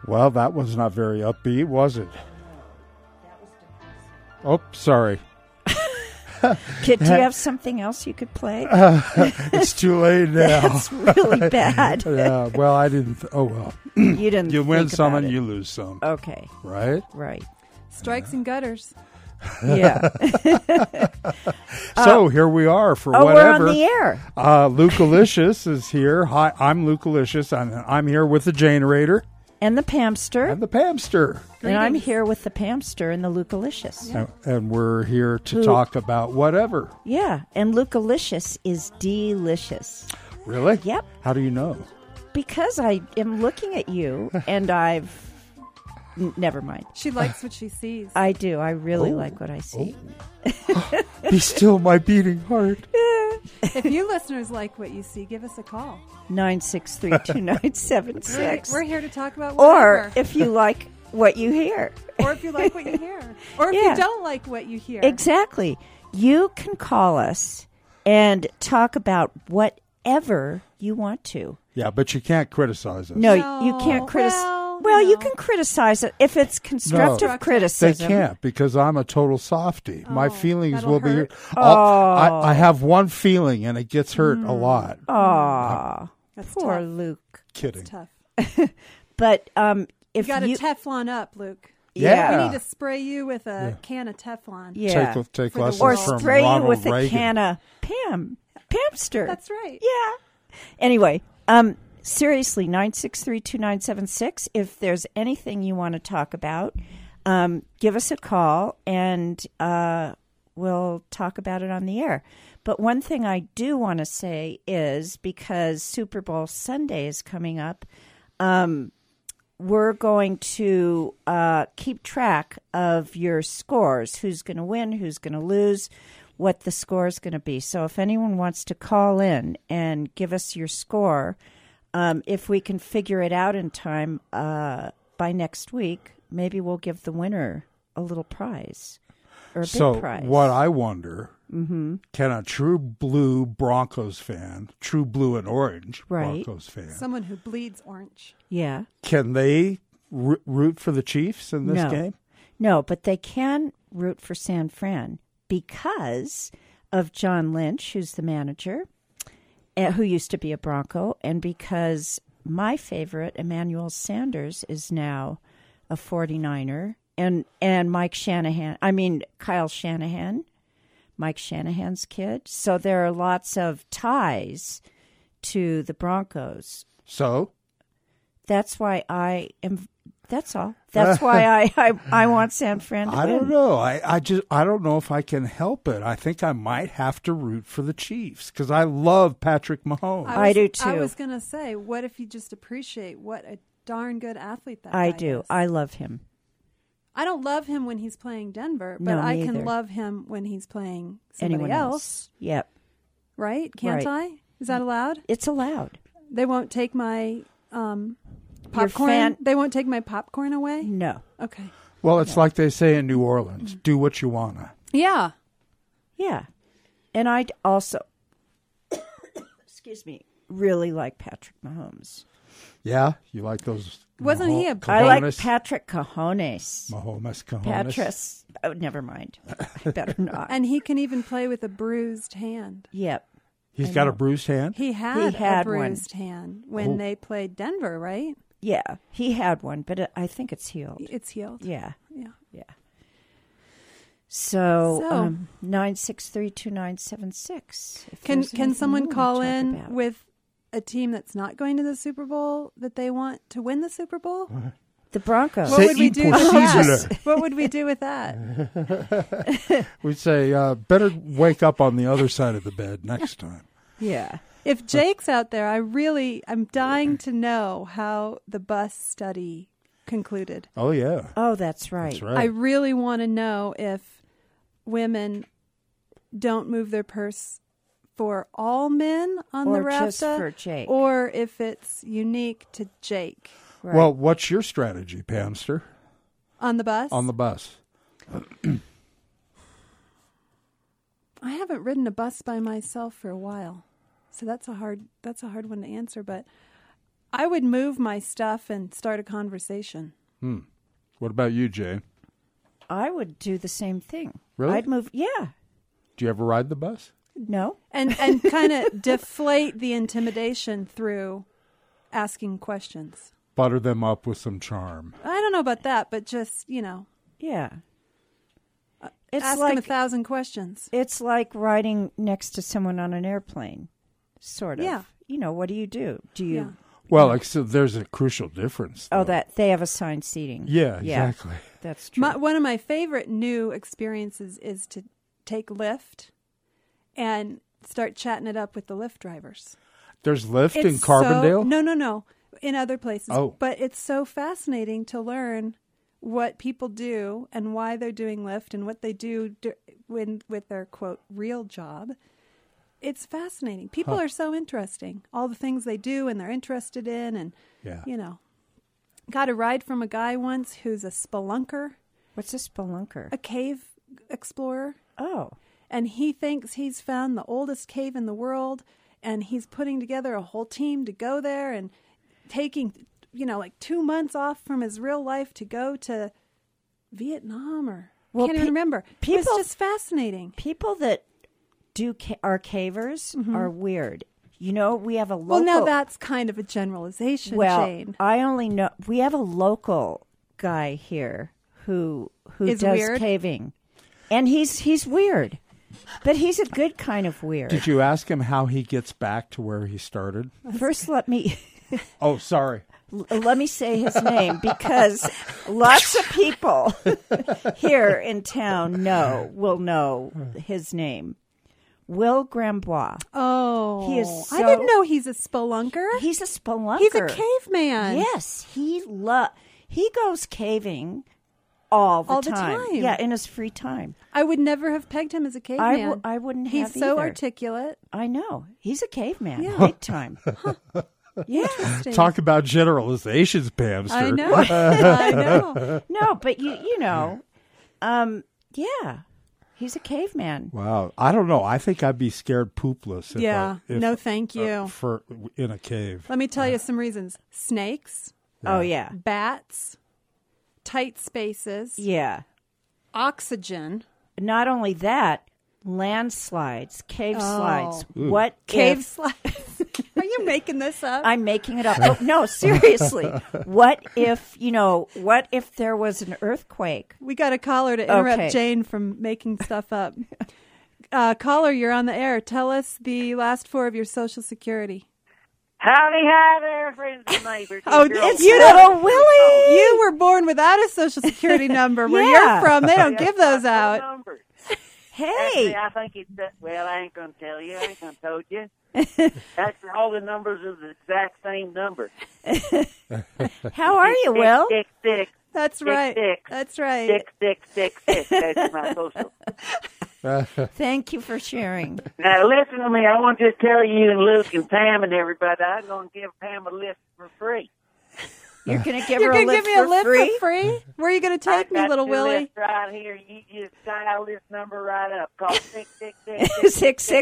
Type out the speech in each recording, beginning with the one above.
Well, that was not very upbeat, was it? Oh, sorry. Do you have something else you could play? It's too late now. That's really bad. Yeah, well, I didn't. Oh, well. You didn't. You win think some about and it. you lose some. Okay. Right? Right. Strikes and gutters. Yeah. So here we are for Oh, whatever. we're on the air. Luke-alicious is here. Hi, I'm Luke-alicious, and I'm here with the Janerator And the Pamster. and the Pamster. And I'm Greetings. here with the Pamster and the Luke-alicious. And we're here to Who- talk about whatever. Yeah. And Luke-alicious is delicious. Really? Yep. How do you know? Because I am looking at you and never mind. She likes what she sees. I do. I really Oh. like what I see. Be still my beating heart. If you listeners like what you see, give us a call. 963-2976. We're here to talk about Or whatever. if you like what you hear. Or if you like what you hear. Or if Yeah. you don't like what you hear. Exactly. You can call us and talk about whatever you want to. Yeah, but you can't criticize us. No, No, you can't criticize. well, you no. can criticize it if it's constructive No. They criticism. can't because I'm a total softie. My Oh, feelings that'll will be. hurt. I have one feeling and it gets hurt a lot. Aw, That's poor tough. Luke. Kidding. Tough. But You if got to you, Teflon up, Luke. Yeah. We need to spray you with a can of Teflon. yeah, Take For the lessons or world. from spray you Ronald with a Reagan. can of Pamster. That's right. Yeah. Anyway, seriously, 963-2976. If there's anything you want to talk about, give us a call and we'll talk about it on the air. But one thing I do want to say is because Super Bowl Sunday is coming up, we're going to keep track of your scores, who's going to win, who's going to lose, what the score is going to be. So if anyone wants to call in and give us your score, if we can figure it out in time by next week, maybe we'll give the winner a little prize or a big prize. What I wonder, can a true blue Broncos fan, true blue and orange Right. Broncos fan, Someone who bleeds orange. Yeah. can they root for the Chiefs in this No. game? No, but they can root for San Fran because of John Lynch, who's the manager, who used to be a Bronco, and because my favorite, Emmanuel Sanders, is now a 49er, and Kyle Shanahan, Mike Shanahan's kid. So there are lots of ties to the Broncos. So That's why I am. That's all. That's why I want San Fran to I win. don't know. I don't know if I can help it. I think I might have to root for the Chiefs because I love Patrick Mahomes. I do, too. I was going to say, what if you just appreciate what a darn good athlete that I guy do. is? I love him. I don't love him when he's playing Denver, but No, I me can either. love him when he's playing somebody Anyone else. Yep. Right? Can't Right. I? Is that allowed? It's allowed. They won't take my popcorn. fan- They won't take my popcorn away? No. Okay. Well, it's like they say in New Orleans: do what you wanna. Yeah. Yeah. And I also, excuse me, really like Patrick Mahomes. Yeah, you like those? Wasn't he a- I like Cajones? Patrick Cajones. Mahomes Cajones. Patras. Oh, never mind. I better not. And he can even play with a bruised hand. Yep. He's I got a know. bruised hand. He had had a one. bruised hand when Oh. they played Denver, right? Yeah. He had one, but I think it's healed. It's healed. Yeah. Yeah. Yeah. So, So- 963-2976. If Can there's anything someone you wanna call talk in about. with a team that's not going to the Super Bowl that they want to win the Super Bowl? the Broncos? What C'est would we do with impossible. that? What would we do with that? We'd say, better wake up on the other side of the bed next time. Yeah. If Jake's out there, I'm dying to know how the bus study concluded. Oh, yeah. Oh, that's right. That's right. I really want to know if women don't move their purse for all men on Or the rafta, just for Jake. or if it's unique to Jake Right. Well, what's your strategy, Pamster, on the bus. on the bus? I haven't ridden a bus by myself for a while, so that's a hard one to answer. But I would move my stuff and start a conversation. What about you, Jay? I would do the same thing. Really? I'd move. Yeah. Do you ever ride the bus? No. And kind of deflate the intimidation through asking questions. Butter them up with some charm. I don't know about that, but just, Yeah. It's ask like them 1,000 questions. it's like riding next to someone on an airplane, sort of. Yeah. What do you do? Do you? Yeah. Well, so there's a crucial difference. Oh, though. that they have assigned seating. Yeah, exactly. That's true. One of my favorite new experiences is to take Lyft and start chatting it up with the Lyft drivers. There's Lyft in Carbondale? No. In other places. Oh. But it's so fascinating to learn what people do and why they're doing Lyft and what they do with their, quote, real job. It's fascinating. People are so interesting. All the things they do and they're interested in. And, got a ride from a guy once who's a spelunker, What's a spelunker? a cave explorer. Oh. And he thinks he's found the oldest cave in the world. And he's putting together a whole team to go there and taking, like 2 months off from his real life to go to Vietnam or can't even remember. It's just fascinating. People that are cavers are weird. We have a local. Well, now that's kind of a generalization, Jane. I only know we have a local guy here who Is does weird? caving, and he's weird, but he's a good kind of weird. Did you ask him how he gets back to where he started? First, let me Oh, sorry. say his name because lots of people here in town will know his name. Will Grambois. Oh, He is I so- didn't know he's a spelunker. He's a spelunker. He's a caveman. Yes, he goes caving all the time. Yeah, in his free time. I would never have pegged him as a caveman. I wouldn't He's have so either. articulate. I know. He's a caveman, Yeah. big time. Yeah. Interesting. Talk about generalizations, Pamster. I know. I know. No, but yeah. He's a caveman. Wow. I don't know. I think I'd be scared poopless. No, thank you. In a cave. Let me tell you some reasons. Snakes, Oh, yeah. bats, tight spaces, Yeah. oxygen. Not only that, landslides, cave slides. Ooh. What Cave if... slides. Are you making this up? I'm making it up. Oh, no, seriously. What if there was an earthquake? We got a caller to interrupt Okay. Jane from making stuff up. Caller, you're on the air. Tell us the last four of your Social Security. Howdy, hi there, friends and neighbors. Oh, It's you little Willie. You were born without a Social Security number. Where Yeah. you're from, they don't give those out. Numbers. Hey. Actually, I think it's well, I ain't gonna tell you. I ain't gonna told you. Actually, all the numbers are the exact same number. How are you, Will? 666. That's right. 666. That's right. 6666. That's my social. Thank you for sharing. Now, listen to me. I want to just tell you and Luke and Pam and everybody, I'm going to give Pam a lift for free. You're going to give You're her a going to lift give me a for lift free? for free? Where are you going to I take me, got little two Willie? lifts right here. You just dial this number right up. Call 666.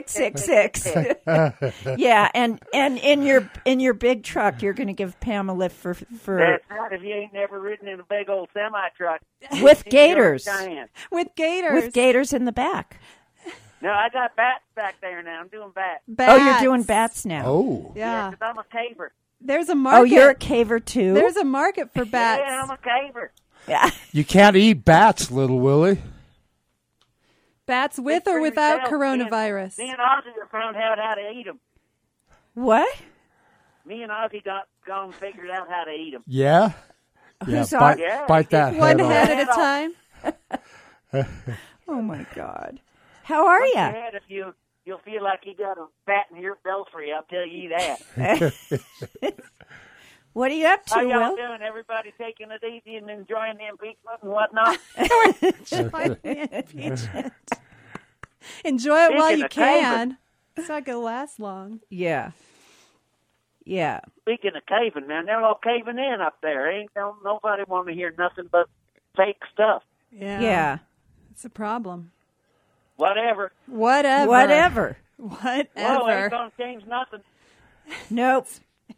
6666. Yeah, and in your big truck, you're going to give Pam a lift for That's right. If you ain't never ridden in a big old semi truck with gators. With gators. With gators in the back. No, I got bats back there now. I'm doing bats. Bats. Oh, you're doing bats now. Oh. Yeah. 'Cause I'm a caver. There's a market. Oh, you're a caver too? There's a market for bats. Yeah, I'm a caver. Yeah. You can't eat bats, little Willie. Bats with or without coronavirus. Me and Ozzy have found out how to eat them. What? Me and Ozzy gone figured out how to eat them. Yeah? Who's Yeah, bite, Yeah. bite that One head head off. at a time. Oh my God. How are you? Dad, if you'll feel like you got a fat in your belfry, I'll tell you that. What are you up to, How y'all Will? doing? Everybody taking it easy and enjoying the impeachment and whatnot? Enjoy the impeachment. Enjoy it while Speaking you of caving. can. It's not going to last long. Yeah. Yeah. Speaking of caving, man, they're all caving in up there. Don't nobody want to hear nothing but fake stuff. Yeah. Yeah. It's a problem. Whatever. Whatever. Whatever. Well, ain't Whatever. gonna change nothing. Nope.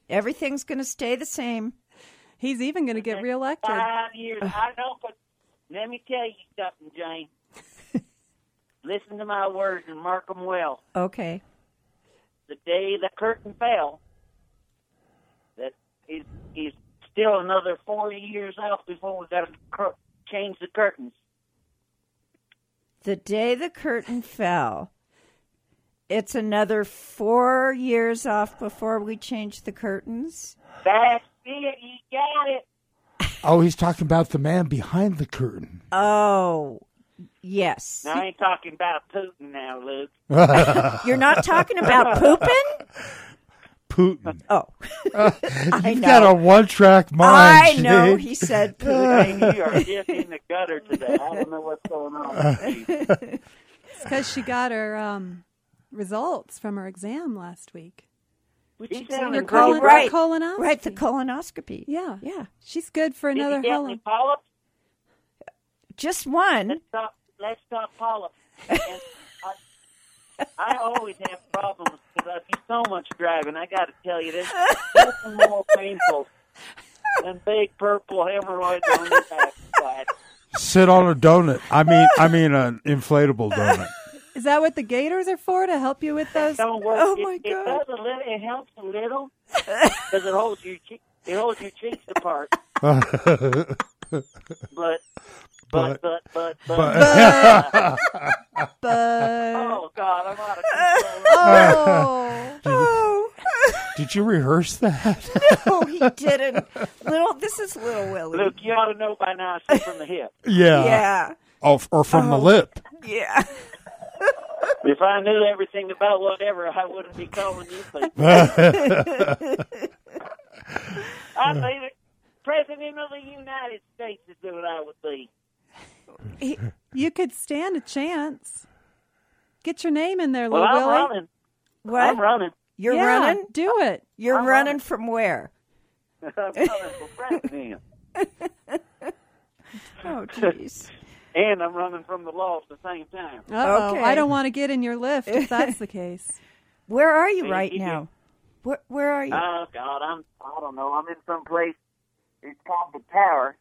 Everything's going to stay the same. He's even going to get reelected. 5 years. I know, but let me tell you something, Jane. Listen to my words and mark them well. Okay. The day the curtain fell, that is still another 4 years off before we got to change the curtains. The day the curtain fell, it's another 4 years off before we change the curtains. That's it. You got it. Oh, he's talking about the man behind the curtain. Oh, yes. Now, I ain't talking about Putin now, Luke. You're not talking about pooping? Putin. Oh. I You've know. got a one-track mind. I know. Jane. He said Putin. Jane, you are just in the gutter today. I don't know what's going on with you. It's because she got her results from her exam last week. She's down Your in Oh, right. colonoscopy. Right, the colonoscopy. Yeah. Yeah. She's good for Did another you get how any long? polyps? Just one. Let's talk polyps. And I always have problems because I do so much driving. I got to tell you, there's nothing more painful than big purple hemorrhoids on the backside. Sit on a donut. I mean an inflatable donut. Is that what the gators are for, to help you with those? Don't work. Oh, my It God. does a little. It helps a little because it holds your cheeks apart. But. But Oh God, I'm out of control. oh, Did you rehearse that? No, he didn't. This is Little Willie. Luke, you ought to know by now. I see from the hip. Yeah. Yeah. Oh, or from the lip. Yeah. If I knew everything about whatever, I wouldn't be calling you people. I think the President of the United States is what I would be. you could stand a chance. Get your name in there, Well, little I'm Willie. running. What? I'm running. You're Yeah, running? Do it. You're I'm running running. from where? I'm running for president. Oh, jeez. And I'm running from the law at the same time. Uh-oh. Okay. I don't want to get in your lift if that's the case. Where are you Hey, right you- now? Where are you? Oh, God, I don't know. I'm in some place. It's called the Tower.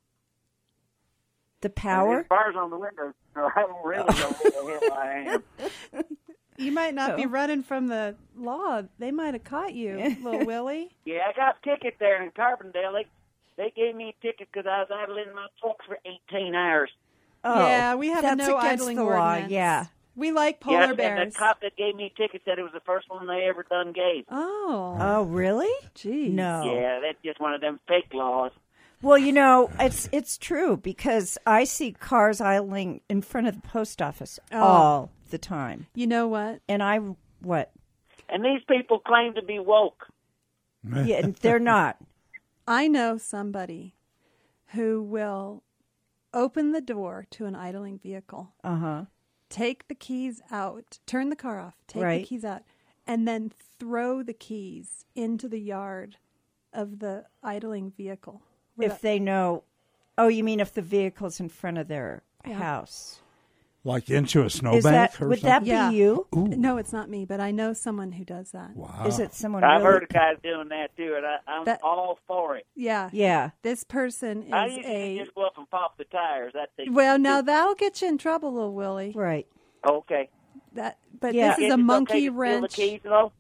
The power? There's bars on the windows, so I don't really know where the hell I am. You might not be Oh. running from the law. They might have caught you, little Willie. Yeah, I got a ticket there in Carbondale. They gave me a ticket because I was idling my truck for 18 hours. Oh, Yeah, we have a that's no against idling the law. ordinance. Yeah. We like polar Yeah, bears. and the cop that gave me a ticket said it was the first one they ever done gave. Oh, Oh, really? geez. No. Yeah, that's just one of them fake laws. Well, it's true because I see cars idling in front of the post office all the time. You know what? And what? And these people claim to be woke. Yeah, they're not. I know somebody who will open the door to an idling vehicle, Uh-huh. take the keys out, turn the car off, take the Right. keys out, and then throw the keys into the yard of the idling vehicle. If they know, oh, you mean if the vehicle's in front of their house? Like into a Is snowbank that or would something? that Yeah. be you? No, it's not me, but I know someone who does that. Wow. Is it someone? I've really? heard of guys doing that too, and I'm That- all for it. Yeah. Yeah. This person I is usually just go up and pop the tires. That's the well, now that'll get you in trouble, little Willie. Right. Okay. But Yeah. this is It's a okay monkey to steal wrench. the keys, though?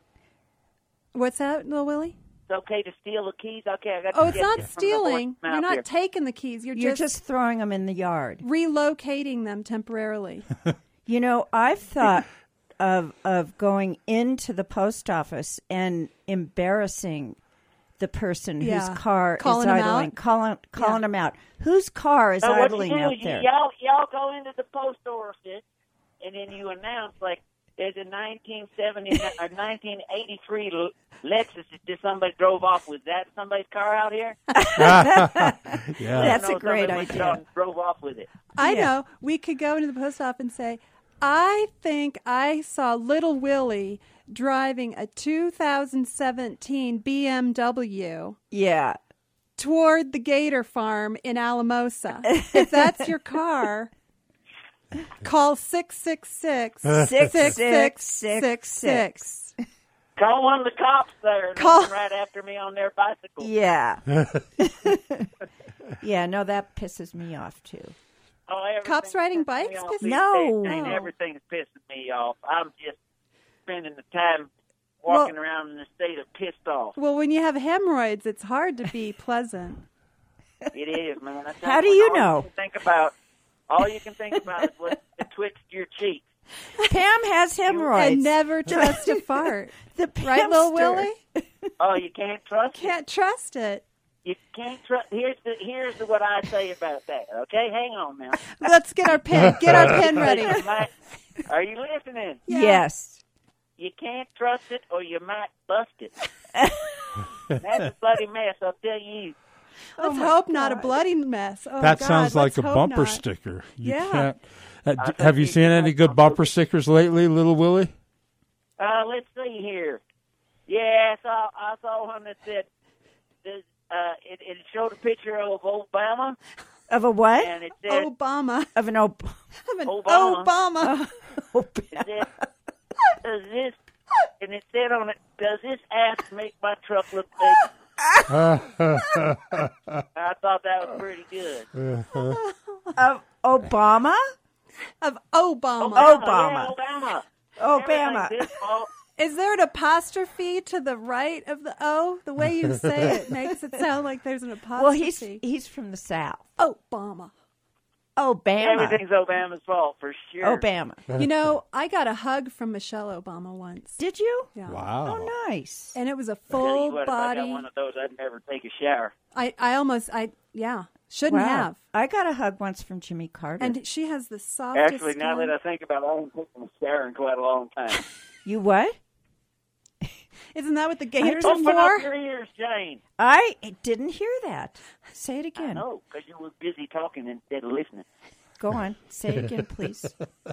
What's that, little Willie? It's okay to steal the keys? Okay, I got to Oh, it's get not this from the stealing. horse's mouth You're not here. taking the keys. You're You're just throwing them in the yard. relocating them temporarily. I've thought of going into the post office and embarrassing the person Yeah. whose car Calling is them idling, out? calling them out. Whose car is So what you idling do out is there? y'all go into the post office, and then you announce, like, there's a 1970 or 1983 Lexus that just somebody drove off with. That somebody's car out here? Yeah. That's I know a great somebody went idea. out and drove off with it. I Yeah. know. We could go into the post office and say, I think I saw little Willie driving a 2017 BMW Yeah. toward the Gator Farm in Alamosa. If that's your car, call 666-6666. Call one of the cops there and Call- run right after me on their bicycle. Yeah. Yeah, no, that pisses me off, too. Oh, everything Cops riding pisses me bikes off piss- these No. days, Jane. Everything's pissing me off. I'm just spending the time walking around in a state of pissed off. Well, when you have hemorrhoids, it's hard to be pleasant. It is, man. I tell How do what, you all know? All you can think about is what betwixt your cheeks. Pam has hemorrhoids. And never trust a fart. The Right, Lil Pamster. Willie? Oh, you can't trust it. Can't trust it. You can't trust. Here's what I say about that. Okay, hang on now. Let's get our pen. Get our pen ready. Are you listening? Yeah. Yes. You can't trust it, or you might bust it. That's a bloody mess, I'll tell you. Let's hope not a bloody mess. Oh, That God, sounds like let's a hope bumper not. sticker. You Yeah. can't. Have you seen any good bumper stickers lately, Little Willie? Let's see here. Yeah, I saw one that said it showed a picture of Obama, Of a what? and it said Obama. Of an Of an Obama. Obama. it said, does this, and it said on it, does this ass make my truck look big? I thought that was pretty good. Of Obama? Of Obama. Obama. Yeah, Obama. Obama. Everything's his fault. Is there an apostrophe to the right of the O? The way you say it makes it sound like there's an apostrophe. Well, he's from the South. Obama. Obama. Everything's Obama's fault for sure. Obama. You know, I got a hug from Michelle Obama once. Did you? Yeah. Wow. Oh, nice. And it was a I tell you full what, if I got body. one of those, I'd never take a shower. Shouldn't Wow. have. I got a hug once from Jimmy Carter. And she has the softest Actually, now skin. that I think about it, I haven't taken a shower in quite a long time. You what? Isn't that what the gators are Open up for? your ears, Jane. I didn't hear that. Say it again. No, because you were busy talking instead of listening. Go on. Say it again, please.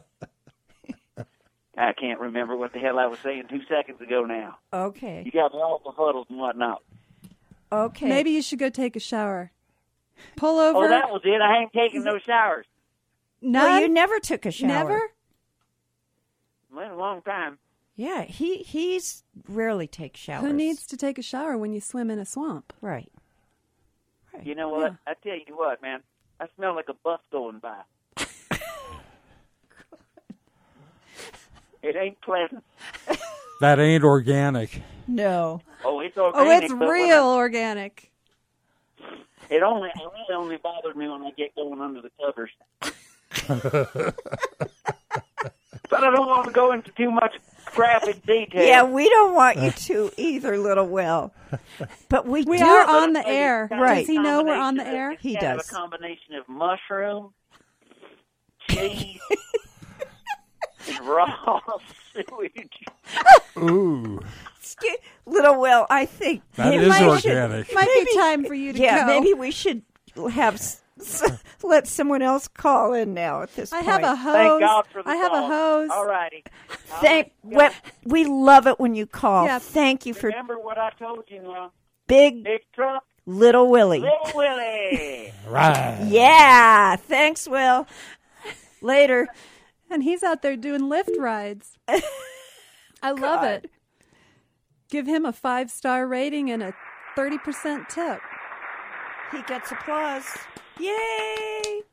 I can't remember what the hell I was saying 2 seconds ago now. Okay. You got me all befuddled and whatnot. Okay. Maybe you should go take a shower. Pull over. Oh, that was it. I ain't taking no showers. None? Well, you never took a shower. Never? Well, a long time. Yeah, he's rarely takes showers. Who needs to take a shower when you swim in a swamp? Right. You know what? I tell you what, man. I smell like a bus going by. It ain't pleasant. That ain't organic. No. Oh, it's Oh, organic. it's but when real organic. It really only bothers me when I get going under the covers. But I don't want to go into too much graphic detail. Yeah, we don't want you to either, Little Will. But we We do. are But on the I tell you, air. it's kind of Right. Does he know we're on the combination of- air? it's He kind of does. a combination of mushroom, cheese, and raw sewage. Ooh, Little Will, I think that maybe is we should- organic. Might be time for you to Yeah, go. maybe we should have let someone else call in now at this I point. have a hose. Thank God for the I have a call. hose. All righty. We love it when you call. Yeah. Thank you for Remember what I told you now. Big Big truck, Little Willie. Little Willie. Right. Yeah, thanks, Will. Later. And he's out there doing lift rides. I love it. Give him a 5-star rating and a 30% tip. He gets applause. Yay!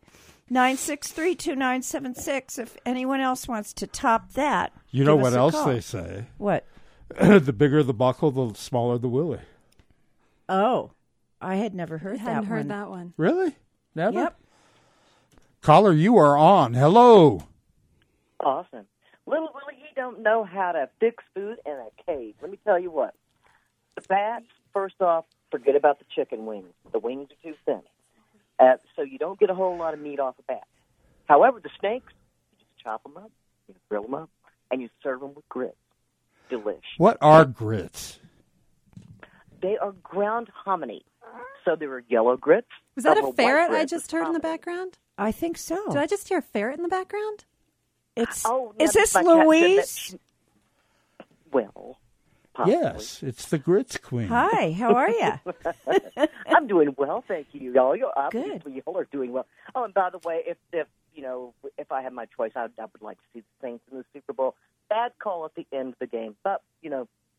963-2976. If anyone else wants to top that, You know give us what a else call. they say? What? The bigger the buckle, the smaller the willy. Oh, I had never heard Hadn't that heard one. that one. Really? Never? Yep. Caller, you are on. Hello. Awesome. Little Willie, you don't know how to fix food in a cave. Let me tell you what. The bats, first off, forget about the chicken wings. The wings are too thin. So you don't get a whole lot of meat off a bat. However, the snakes, you just chop them up, you grill them up, and you serve them with grits. Delish. What are grits? They are ground hominy. So there are yellow grits. Was that there a are white ferret I grits just with heard in the hominy. background? I think so. Did I just hear a ferret in the background? It's Oh, is no, this my cat said that Louise? she- Well, possibly. Yes, it's the grits queen. Hi, how are you? I'm doing well, thank you. Y'all, Good. obviously, y'all are doing well. Oh, and by the way, if I had my choice, I would like to see the Saints in the Super Bowl. Bad call at the end of the game, but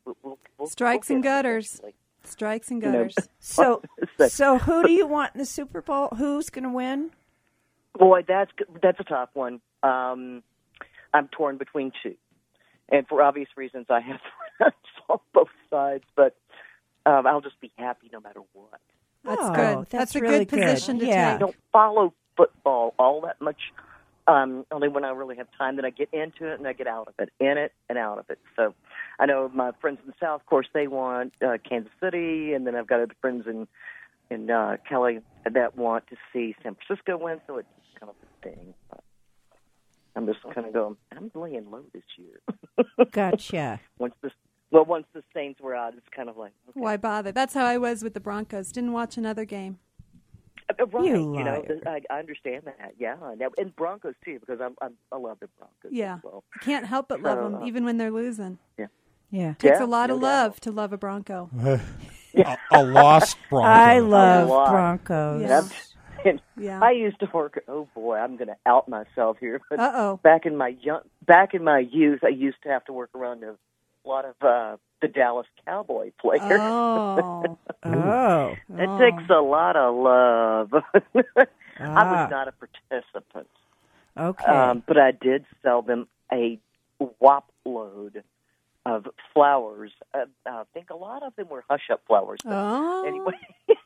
we'll Strikes and get it gutters. eventually. Strikes and You know, gutters. So who do you want in the Super Bowl? Who's going to win? Boy, that's a tough one. I'm torn between two, and for obvious reasons, I have friends on both sides. But I'll just be happy no matter what. That's Oh, good. that's a really good position good. to Yeah. I take. don't follow football all that much. Only when I really have time that I get into it and I get out of it, in it and out of it. So I know my friends in the South, of course, they want Kansas City, and then I've got other friends in Cali that want to see San Francisco win, so it's kind of a thing. I'm just kind of going, I'm laying low this year. Gotcha. Once the Saints were out, it's kind of like, okay. Why bother? That's how I was with the Broncos. Didn't watch another game. Right, You you know, liar. I understand that, yeah, and Broncos too, because I love the Broncos. Yeah. as well. You can't help but love So, them, even when they're losing. Yeah. Takes Yeah, a lot of no love doubt. to love a Bronco. A lost Bronco. I love lot. Broncos. Yeah. And Yeah. I used to work. Oh boy, I'm going to out myself here. But Uh-oh. back in my youth, I used to have to work around a lot of the Dallas Cowboy players. Oh. Oh. It takes a lot of love. I Ah. was not a participant, Okay. but I did sell them a whop load of flowers. I think a lot of them were hush-up flowers. But Oh. anyway,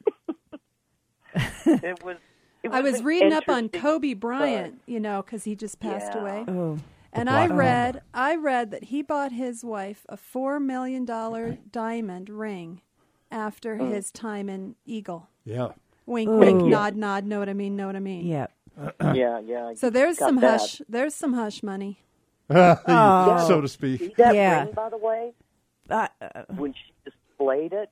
it was. I was an reading up on interesting Kobe Bryant, fun. you know, because he just passed Yeah. away. Oh. And Black I read that he bought his wife a $4 million diamond ring after his time in Eagle. Yeah. Wink, Ooh. wink, nod, nod. Know what I mean? Know what I mean? Yeah. Yeah. So there's got some that. hush. There's some hush money. Oh. So to speak. See that Yeah. ring, by the way? Uh, When she displayed it,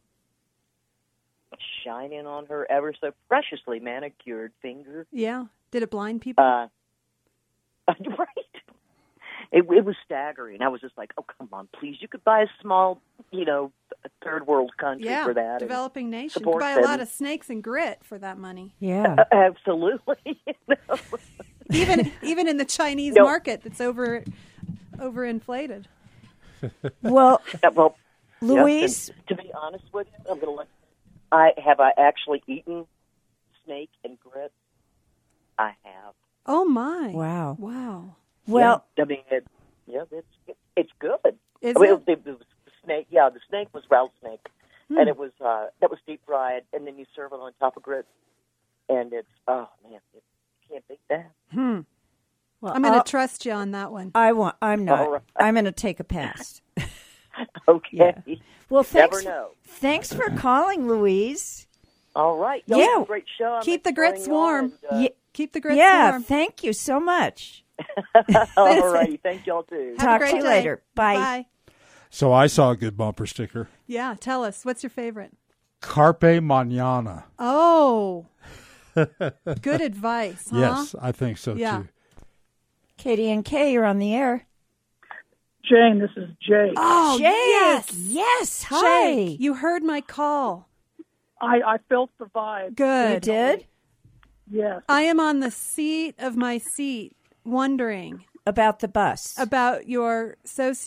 shining on her ever so preciously manicured finger. Yeah. Did it blind people? Right. It was staggering. I was just like, oh, come on, please. You could buy a small, third world country yeah. for that. Developing nation. Could support buy a them. lot of snakes and grit for that money. yeah. Absolutely. Even in the Chinese No. market that's overinflated. Well, Well, Louise, yes, and to be honest with you, I'm going to let. I actually eaten snake and grit? I have. Oh my! Wow. Wow! well, Yeah, I mean, it's good. Is I mean, it? it was the snake. Yeah, the snake was rattlesnake, Hmm. and it was that was deep fried, and then you serve it on top of grits, and it's you can't beat that. well, I'm going to trust you on that one. I'm not. All right. I'm going to take a pass. Okay. Yeah. Well, thanks. Never know. Thanks for calling, Louise. All right. Y'all Yeah. have a great show. I'm Keep the enjoying grits y'all, warm. and, Ye- Keep the grits yeah, warm. thank you so much. all righty. Thank y'all too. Have a Talk great to you day. later. Bye. Bye. So I saw a good bumper sticker. Yeah, tell us. What's your favorite? Carpe mañana. Oh, good advice, huh? Yes, I think so Yeah. too. Katie and Kay, you're on the air. Jane, this is Jake. Oh, Jake, yes. yes. Hi. Jake, you heard my call. I felt the vibe. You Good. did? Yes. I am on the seat of my seat wondering About the bus. about your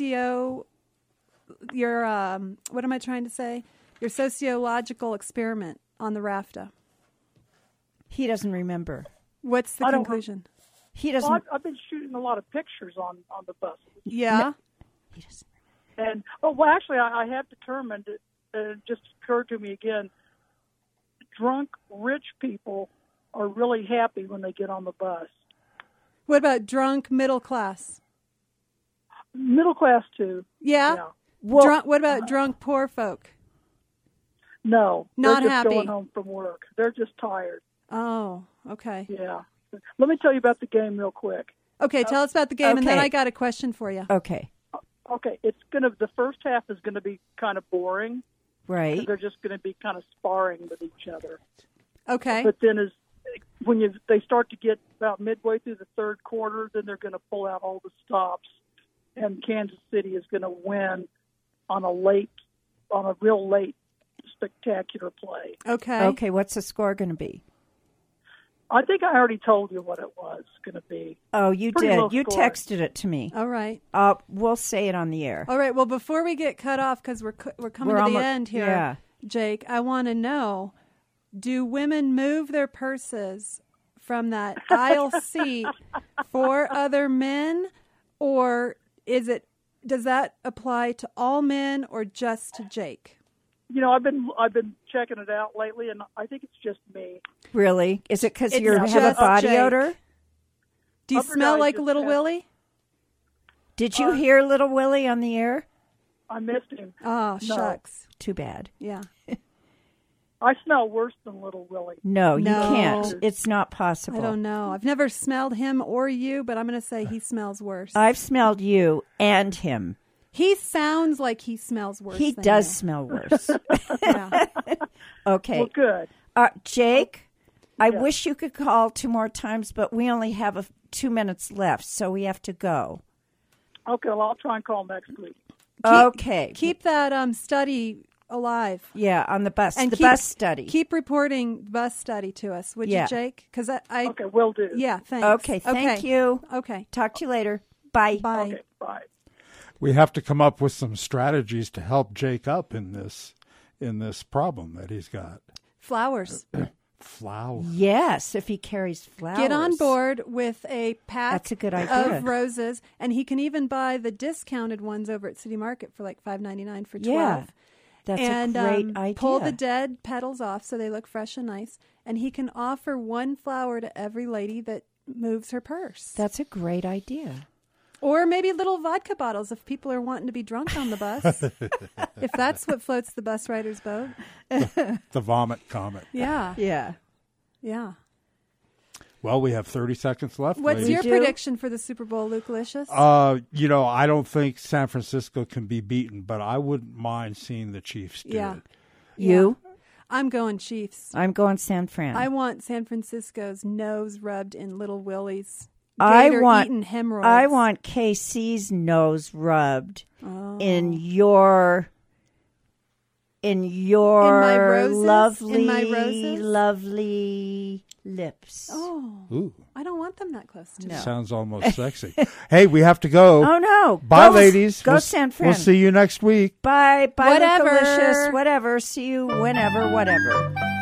what am I trying to say? Your sociological experiment on the RAFTA. He doesn't remember. What's the I don't- conclusion? He Well, doesn't. I've been shooting a lot of pictures on the bus. Yeah. He doesn't. And, actually, I have determined, it just occurred to me again, drunk rich people are really happy when they get on the bus. What about drunk middle class? Middle class, too. Yeah. Yeah. Well, What about drunk poor folk? No. Not they're just happy. going home from work. They're just tired. Oh, okay. Yeah. Let me tell you about the game real quick. Okay, tell us about the game, and then okay. I got a question for you. okay. Okay, the first half is going to be kind of boring. Right. They're just going to be kind of sparring with each other. Okay. But then when they start to get about midway through the third quarter, then they're going to pull out all the stops, and Kansas City is going to win on a real late spectacular play. Okay. Okay, what's the score going to be? I think I already told you what it was going to be. Oh, you Pretty did. low You scoring. texted it to me. All right. We'll say it on the air. All right. Well, before we get cut off, because we're coming We're to almo- the end here, yeah. Jake, I want to know, do women move their purses from that aisle seat for other men, or does that apply to all men or just to Jake? You know, I've been checking it out lately, and I think it's just me. Really? Is it because It's you have a just body Jake. odor? Do you Upper smell guy like just Little has- Willie? Did you hear Little Willie on the air? I missed him. Oh, No. shucks. Too bad. Yeah. I smell worse than Little Willie. No, you No. can't. It's not possible. I don't know. I've never smelled him or you, but I'm going to say he smells worse. I've smelled you and him. He sounds like he smells worse. He than does you. smell worse. Yeah. Okay. Well, good. Jake, I wish you could call 2 more times, but we only have 2 minutes left, so we have to go. Okay, well, I'll try and call next week. Okay. Keep that study alive. Yeah, on the bus. And the keep- bus study. Keep reporting bus study to us, would Yeah. you, Jake? Because I Okay, will do. yeah, thanks. Okay, thank you. Okay, Talk to you later. Bye. bye. Okay, bye. We have to come up with some strategies to help Jake up in this problem that he's got. Flowers. Flower. Yes, if he carries flowers. Get on board with a pack That's a good idea. of roses, and he can even buy the discounted ones over at City Market for like $5.99 for 12. Yeah, that's and a great idea. pull the dead petals off so they look fresh and nice. And he can offer one flower to every lady that moves her purse. That's a great idea. Or maybe little vodka bottles if people are wanting to be drunk on the bus. If that's what floats the bus rider's boat. The vomit comet. Yeah. Yeah. Yeah. Well, we have 30 seconds left. What's ladies. your do? prediction for the Super Bowl, Luke Licious? You know, I don't think San Francisco can be beaten, but I wouldn't mind seeing the Chiefs do Yeah. it. You? I'm going Chiefs. I'm going San Fran. I want San Francisco's nose rubbed in Little Willie's I gator-eaten hemorrhoids. I want KC's nose rubbed Oh. in your my roses? lovely In my roses? lovely lips. Oh, Ooh, I don't want them that close to me. sounds almost sexy. Hey, we have to go. Oh no. Bye, Go, ladies. Go We'll- San Fran. We'll see you next week. Bye. Bye, Whatever. Lukalicious. Whatever. See you whenever, whatever.